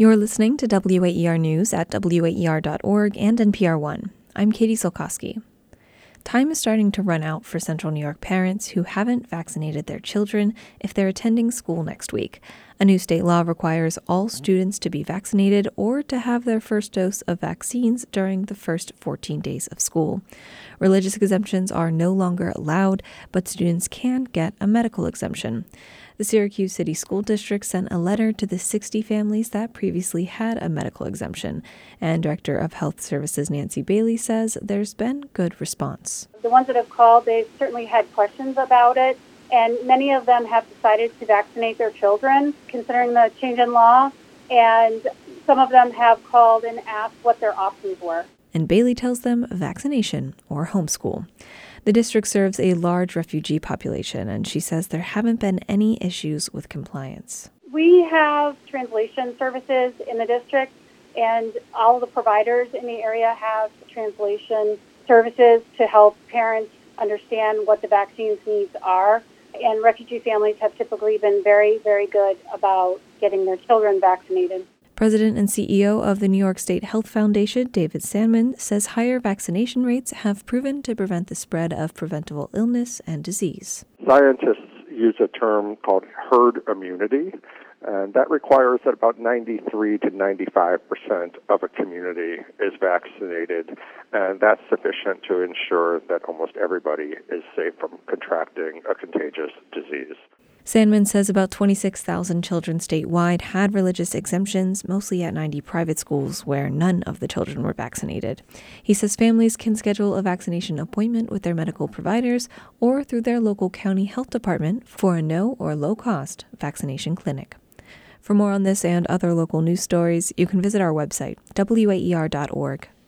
You're listening to WAER News at WAER.org and NPR One. I'm Katie Solkowski. Time is starting to run out for Central New York parents who haven't vaccinated their children if they're attending school next week. A new state law requires all students to be vaccinated or to have their first dose of vaccines during the first 14 days of school. Religious exemptions are no longer allowed, but students can get a medical exemption. The Syracuse City School District sent a letter to the 60 families that previously had a medical exemption, and Director of Health Services Nancy Bailey says there's been good response. The ones that have called, they've certainly had questions about it, and many of them have decided to vaccinate their children, considering the change in law, and some of them have called and asked what their options were. And Bailey tells them vaccination or homeschool. The district serves a large refugee population, and she says there haven't been any issues with compliance. We have translation services in the district, and all of the providers in the area have translation services to help parents understand what the vaccine's needs are. And refugee families have typically been very, very good about getting their children vaccinated. President and CEO of the New York State Health Foundation, David Sandman, says higher vaccination rates have proven to prevent the spread of preventable illness and disease. Scientists use a term called herd immunity, and that requires that about 93 to 95% of a community is vaccinated, and that's sufficient to ensure that almost everybody is safe from contracting a contagious disease. Sandman says about 26,000 children statewide had religious exemptions, mostly at 90 private schools where none of the children were vaccinated. He says families can schedule a vaccination appointment with their medical providers or through their local county health department for a no or low-cost vaccination clinic. For more on this and other local news stories, you can visit our website, WAER.org.